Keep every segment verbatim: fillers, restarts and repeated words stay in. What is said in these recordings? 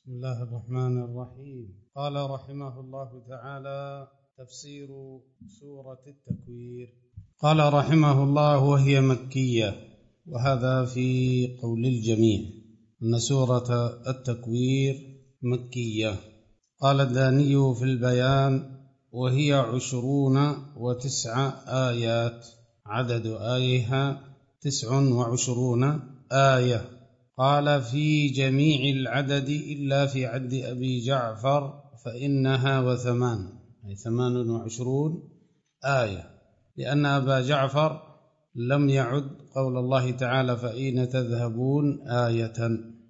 بسم الله الرحمن الرحيم. قال رحمه الله تعالى: تفسير سورة التكوير. قال رحمه الله: وهي مكية، وهذا في قول الجميع أن سورة التكوير مكية. قال الداني في البيان: وهي عشرون وتسع آيات، عدد آيها تسع وعشرون آية. قال: في جميع العدد إلا في عد أبي جعفر فإنها وثمان، أي ثمان وعشرون آية، لأن أبا جعفر لم يعد قول الله تعالى فأين تذهبون آية،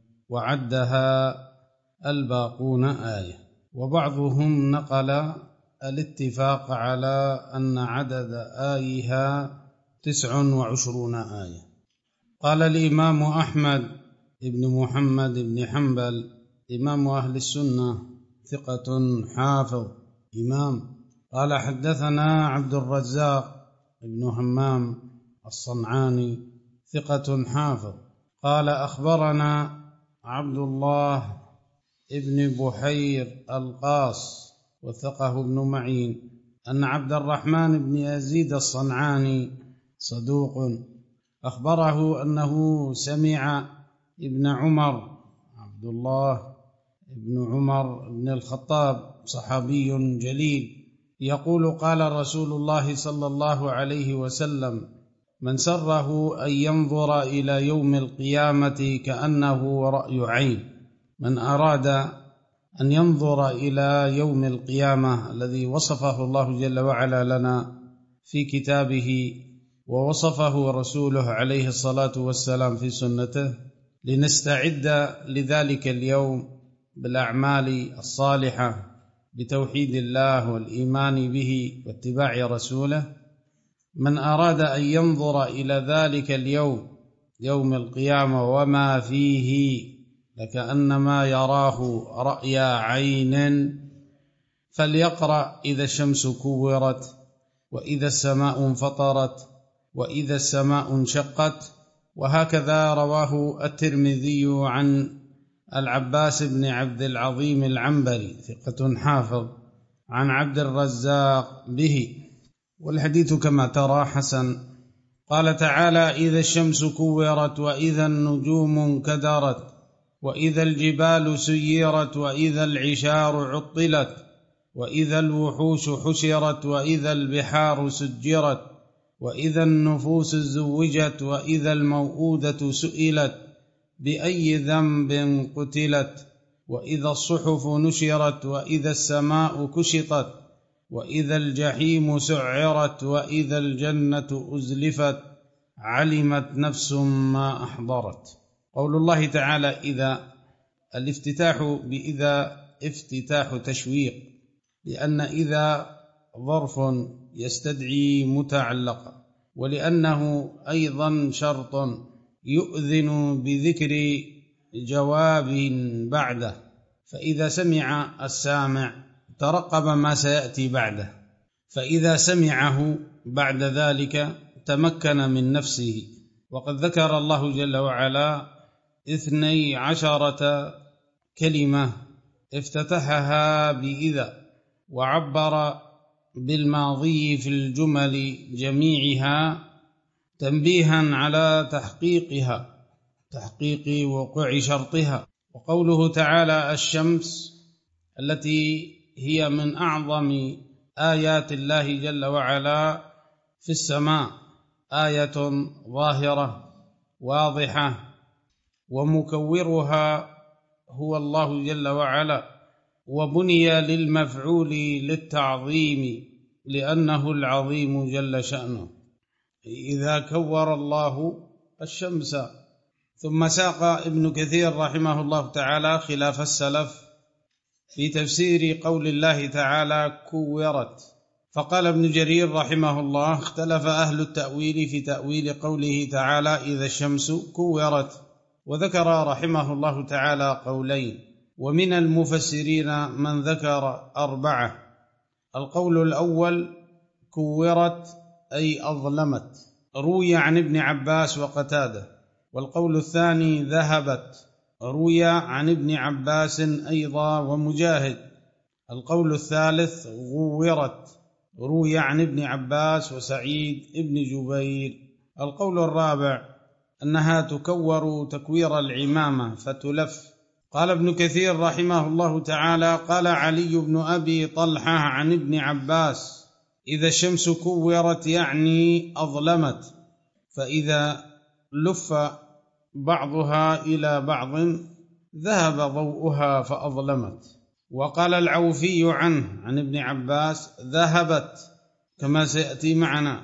وعدها الباقون آية. وبعضهم نقل الاتفاق على أن عدد آيها تسع وعشرون آية. قال الإمام أحمد ابن محمد بن حنبل إمام أهل السنة، ثقة حافظ إمام، قال: حدثنا عبد الرزاق ابن همام الصنعاني، ثقة حافظ، قال: أخبرنا عبد الله ابن بحير القاص، وثقه ابن معين، أن عبد الرحمن بن يزيد الصنعاني صدوق، أخبره أنه سمع ابن عمر، عبد الله ابن عمر بن الخطاب صحابي جليل، يقول: قال رسول الله صلى الله عليه وسلم: من سره أن ينظر إلى يوم القيامة كأنه رأي عين. من أراد أن ينظر إلى يوم القيامة الذي وصفه الله جل وعلا لنا في كتابه، ووصفه رسوله عليه الصلاة والسلام في سنته، لنستعد لذلك اليوم بالأعمال الصالحة بتوحيد الله والإيمان به واتباع رسوله. من أراد أن ينظر إلى ذلك اليوم، يوم القيامة، وما فيه لكأنما يراه رأي عين، فليقرأ: إذا الشمس كورت، وإذا السماء انفطرت، وإذا السماء انشقت. وهكذا رواه الترمذي عن العباس بن عبد العظيم العنبري، ثقة حافظ، عن عبد الرزاق به، والحديث كما ترى حسن. قال تعالى: إذا الشمس كورت، وإذا النجوم انكدرت، وإذا الجبال سيرت، وإذا العشار عطلت، وإذا الوحوش حشرت، وإذا البحار سجرت، وإذا النفوس زوجت، وإذا الموءودة سئلت بأي ذنب قتلت، وإذا الصحف نشرت، وإذا السماء كشطت، وإذا الجحيم سعرت، وإذا الجنة أزلفت، علمت نفس ما أحضرت. قول الله تعالى إذا، الافتتاح بإذا افتتاح تشويق، لأن إذا ظرف يستدعي متعلقا، ولأنه أيضا شرط يؤذن بذكر جواب بعده، فإذا سمع السامع ترقب ما سيأتي بعده، فإذا سمعه بعد ذلك تمكن من نفسه. وقد ذكر الله جل وعلا اثني عشرة كلمة افتتحها بإذا، وعبر بالماضي في الجمل جميعها تنبيها على تحقيقها، تحقيق وقوع شرطها. وقوله تعالى: الشمس، التي هي من أعظم آيات الله جل وعلا في السماء، آية ظاهرة واضحة، ومكورها هو الله جل وعلا، وبني للمفعول للتعظيم لأنه العظيم جل شأنه. إذا كور الله الشمس. ثم ساق ابن كثير رحمه الله تعالى خلاف السلف في تفسير قول الله تعالى كورت، فقال ابن جرير رحمه الله: اختلف أهل التأويل في تأويل قوله تعالى إذا الشمس كورت، وذكر رحمه الله تعالى قولين، ومن المفسرين من ذكر أربعة. القول الأول: كورت أي أظلمت، روي عن ابن عباس وقتاده. والقول الثاني: ذهبت، روي عن ابن عباس أيضا ومجاهد. القول الثالث غورت، روي عن ابن عباس وسعيد ابن جبير. القول الرابع أنها تكور تكوير العمامة فتلف. قال ابن كثير رحمه الله تعالى: قال علي بن أبي طلحة عن ابن عباس: إذا الشمس كورت يعني أظلمت، فإذا لف بعضها إلى بعض ذهب ضوءها فأظلمت. وقال العوفي عنه عن ابن عباس: ذهبت، كما سيأتي معنا،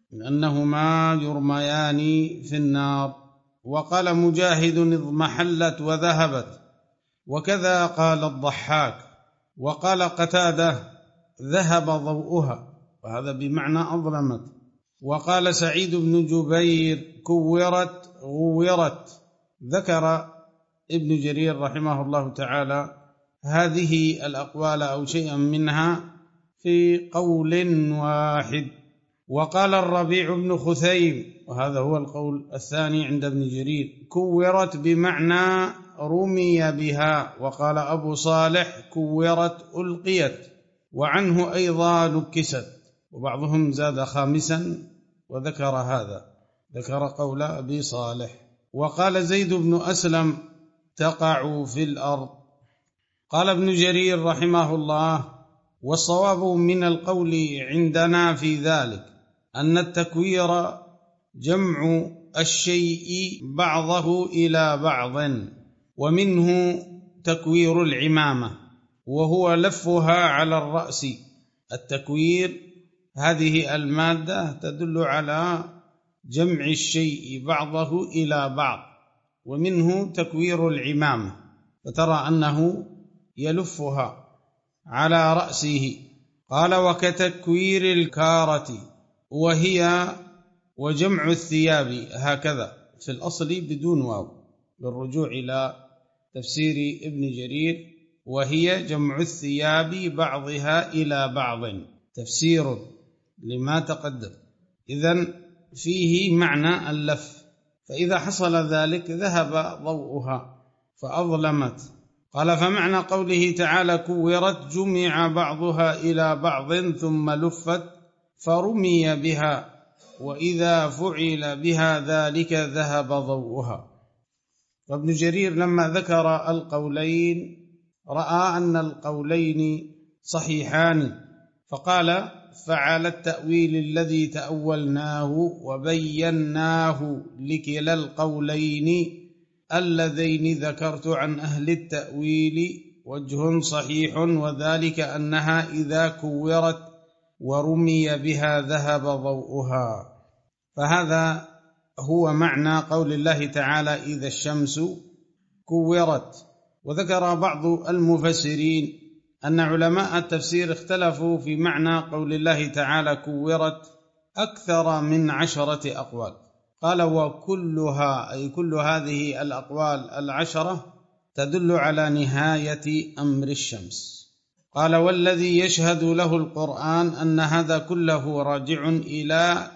لأنهما يرميان في النار. وقال مجاهد: اضمحلت وذهبت، وكذا قال الضحاك. وقال قتادة: ذهب ضوءها، وهذا بمعنى أظلمت. وقال سعيد بن جبير: كورت غورت. ذكر ابن جرير رحمه الله تعالى هذه الأقوال أو شيئا منها في قول واحد. وقال الربيع بن خثيم، وهذا هو القول الثاني عند ابن جرير: كورت بمعنى رمي بها. وقال أبو صالح: كورت ألقيت. وعنه أيضا نكست. وبعضهم زاد خامسا وذكر هذا، ذكر قول أبي صالح. وقال زيد بن أسلم: تقع في الأرض. قال ابن جرير رحمه الله: والصواب من القول عندنا في ذلك أن التكوير جمع الشيء بعضه إلى بعض، ومنه تكوير العمامة وهو لفها على الرأس. التكوير هذه المادة تدل على جمع الشيء بعضه إلى بعض، ومنه تكوير العمامة، فترى أنه يلفها على رأسه. قال: وكتكوير الكارة، وهي وجمع الثياب، هكذا في الأصل بدون واو، بالرجوع إلى تفسير ابن جرير: وهي جمع الثياب بعضها إلى بعض، تفسير لما تقدم. إذن فيه معنى اللف، فإذا حصل ذلك ذهب ضوءها فأظلمت. قال: فمعنى قوله تعالى كورت جمع بعضها إلى بعض ثم لفت فرمي بها، وإذا فعل بها ذلك ذهب ضوءها. وابن جرير لما ذكر القولين رأى أن القولين صحيحان، فقال: فعلى التأويل الذي تأولناه وبيناه لكلا القولين اللذين ذكرت عن أهل التأويل وجه صحيح، وذلك أنها إذا كورت ورمي بها ذهب ضوءها. فهذا هو معنى قول الله تعالى: إذا الشمس كورت. وذكر بعض المفسرين أن علماء التفسير اختلفوا في معنى قول الله تعالى كورت أكثر من عشرة أقوال. قال: وكلها، أي كل هذه الأقوال العشرة، تدل على نهاية أمر الشمس. قال: والذي يشهد له القرآن أن هذا كله راجع إلى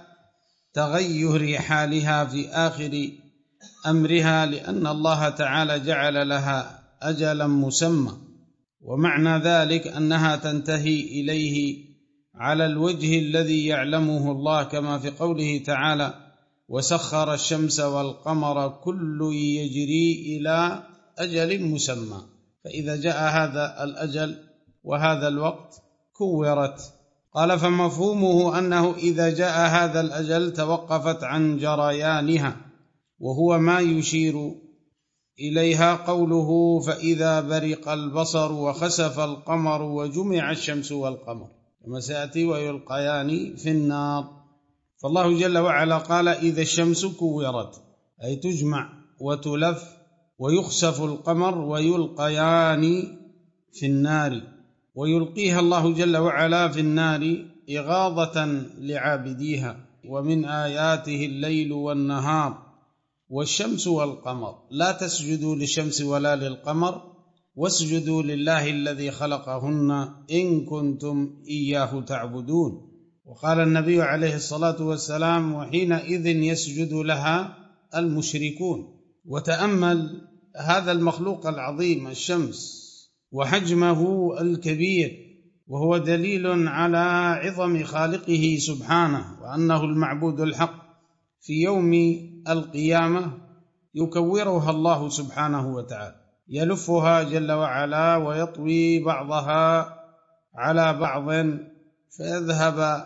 تغير حالها في آخر أمرها، لأن الله تعالى جعل لها أجلا مسمى، ومعنى ذلك أنها تنتهي إليه على الوجه الذي يعلمه الله، كما في قوله تعالى: وسخر الشمس والقمر كل يجري إلى أجل مسمى. فإذا جاء هذا الأجل وهذا الوقت كورت. قال: فمفهومه أنه إذا جاء هذا الأجل توقفت عن جريانها، وهو ما يشير إليها قوله: فإذا برق البصر وخسف القمر وجمع الشمس والقمر، كما سيأتي: ويلقيان في النار. فالله جل وعلا قال: إذا الشمس كورت، أي تجمع وتلف، ويخسف القمر ويلقيان في النار، ويلقيها الله جل وعلا في النار إغاظة لعابديها. ومن آياته الليل والنهار والشمس والقمر، لا تسجدوا للشمس ولا للقمر واسجدوا لله الذي خلقهن إن كنتم إياه تعبدون. وقال النبي عليه الصلاة والسلام: وحينئذ يسجد لها المشركون. وتأمل هذا المخلوق العظيم الشمس وحجمه الكبير، وهو دليل على عظم خالقه سبحانه وأنه المعبود الحق. في يوم القيامة يكورها الله سبحانه وتعالى، يلفها جل وعلا ويطوي بعضها على بعض فيذهب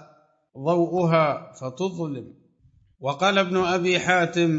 ضوءها فتظلم. وقال ابن أبي حاتم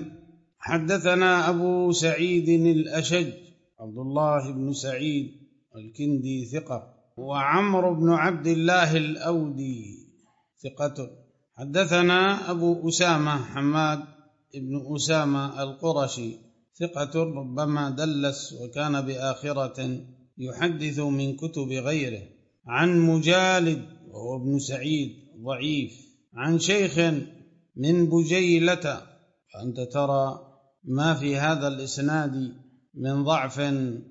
حدثنا أبو سعيد الأشج عبد الله بن سعيد الكندي ثقة، وعمرو بن عبد الله الأودي ثقة. حدثنا أبو أسامة حماد بن أسامة القرشي ثقة ربما دلس وكان بآخرة يحدث من كتب غيره. عن مجالد وهو ابن سعيد ضعيف، عن شيخ من بجيلة، فأنت ترى ما في هذا الإسناد من ضعف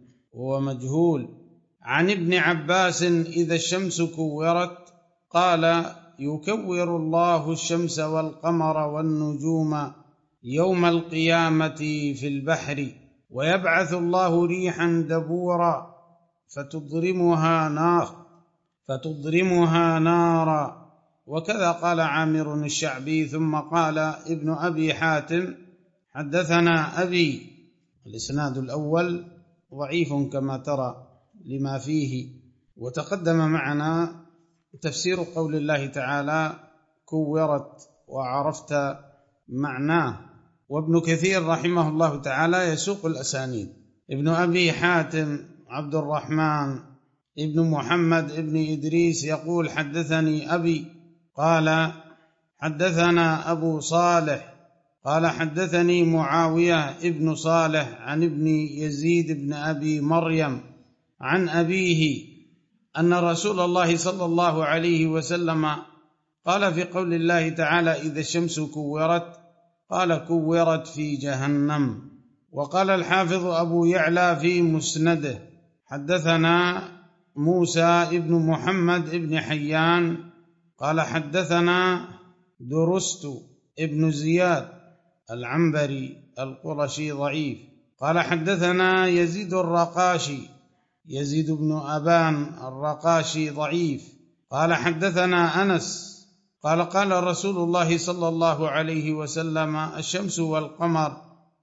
ومجهول. عن ابن عباس إذا الشمس كورت قال يكور الله الشمس والقمر والنجوم يوم القيامة في البحر، ويبعث الله ريحا دبورا فتضرمها نار فتضرمها نارا. وكذا قال عامر الشعبي. ثم قال ابن أبي حاتم حدثنا أبي. الإسناد الأول ضعيف كما ترى لما فيه. وتقدم معنا تفسير قول الله تعالى كورت وعرفت معناه. وابن كثير رحمه الله تعالى يسوق الأسانيد. ابن أبي حاتم عبد الرحمن ابن محمد ابن إدريس يقول حدثني أبي قال حدثنا أبو صالح قال حدثني معاوية ابن صالح عن ابن يزيد بن أبي مريم عن أبيه أن رسول الله صلى الله عليه وسلم قال في قول الله تعالى إذا الشمس كورت قال كورت في جهنم. وقال الحافظ أبو يعلى في مسنده حدثنا موسى ابن محمد ابن حيان قال حدثنا درست ابن زياد العنبري القرشي ضعيف قال حدثنا يزيد الرقاشي يزيد بن أبان الرقاشي ضعيف قال حدثنا أنس قال قال رسول الله صلى الله عليه وسلم الشمس والقمر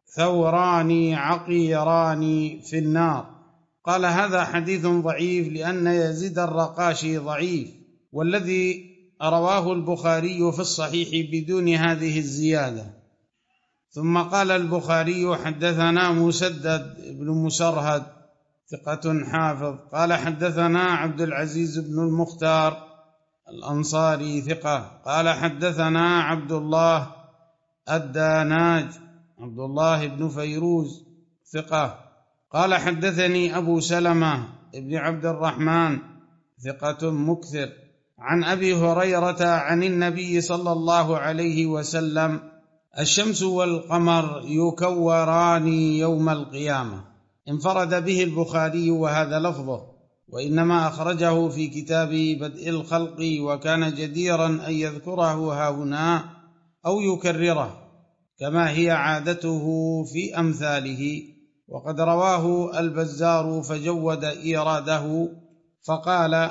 ثوران عقيران في النار. قال هذا حديث ضعيف لأن يزيد الرقاشي ضعيف، والذي رواه البخاري في الصحيح بدون هذه الزيادة. ثم قال البخاري حدثنا مسدد بن مسرهد ثقة حافظ قال حدثنا عبد العزيز بن المختار الأنصاري ثقة قال حدثنا عبد الله الداناج عبد الله بن فيروز ثقة قال حدثني أبو سلمة بن عبد الرحمن ثقة مكثر عن أبي هريرة عن النبي صلى الله عليه وسلم الشمس والقمر يكوران يوم القيامة. انفرد به البخاري وهذا لفظه، وإنما أخرجه في كتاب بدء الخلق وكان جديرا أن يذكره هاهنا أو يكرره كما هي عادته في أمثاله. وقد رواه البزار فجود إيراده. فقال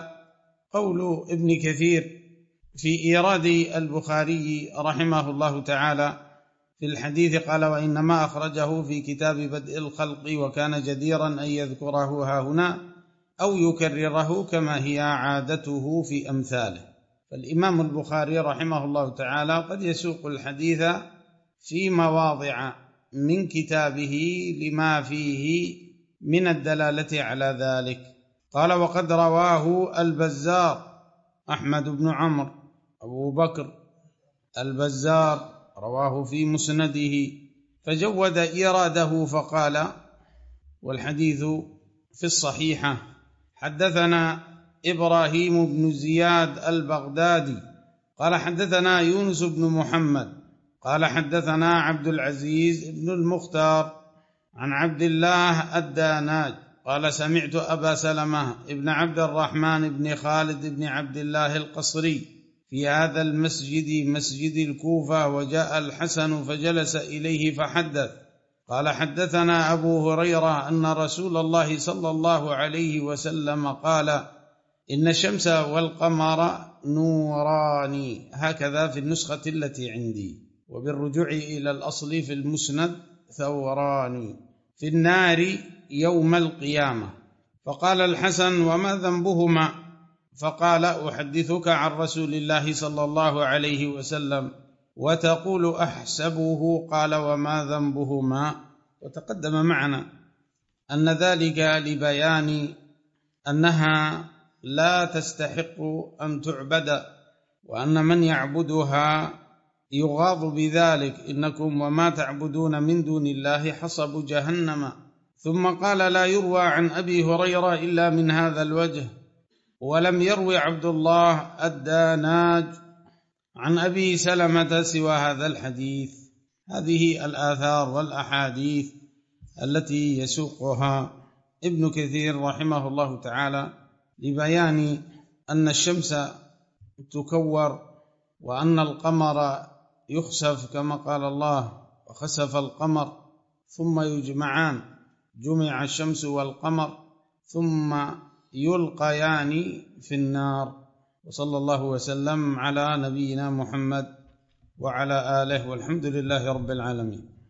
قول ابن كثير في إيراد البخاري رحمه الله تعالى في الحديث قال وإنما أخرجه في كتاب بدء الخلق وكان جديرا أن يذكره هاهنا أو يكرره كما هي عادته في أمثاله. فالإمام البخاري رحمه الله تعالى قد يسوق الحديث في مواضع من كتابه لما فيه من الدلالة على ذلك. قال وقد رواه البزار أحمد بن عمرو أبو بكر البزار رواه في مسنده فجود إيراده فقال والحديث في الصحيحة حدثنا إبراهيم بن زياد البغدادي قال حدثنا يونس بن محمد قال حدثنا عبد العزيز بن المختار عن عبد الله الداناج قال سمعت أبا سلمة ابن عبد الرحمن بن خالد بن عبد الله القصري في هذا المسجد مسجد الكوفة وجاء الحسن فجلس إليه فحدث قال حدثنا أبو هريرة أن رسول الله صلى الله عليه وسلم قال إن الشمس والقمر نوران، هكذا في النسخة التي عندي، وبالرجوع إلى الأصل في المسند ثوران، في النار يوم القيامة. فقال الحسن وما ذنبهما؟ فقال أحدثك عن رسول الله صلى الله عليه وسلم وتقول أحسبه، قال وما ذنبهما؟ وتقدم معنا أن ذلك لبيان أنها لا تستحق أن تعبد، وأن من يعبدها يغاض بذلك، إنكم وما تعبدون من دون الله حصب جهنم. ثم قال لا يروى عن أبي هريرة إلا من هذا الوجه، ولم يروي عبد الله الداناج عن أبي سلمة سوى هذا الحديث. هذه الآثار والأحاديث التي يسوقها ابن كثير رحمه الله تعالى لبيان أن الشمس تكور، وأن القمر يخسف كما قال الله وخسف القمر، ثم يجمعان، جمع الشمس والقمر ثم يلقيان في النار. وصلى الله وسلم على نبينا محمد وعلى آله، والحمد لله رب العالمين.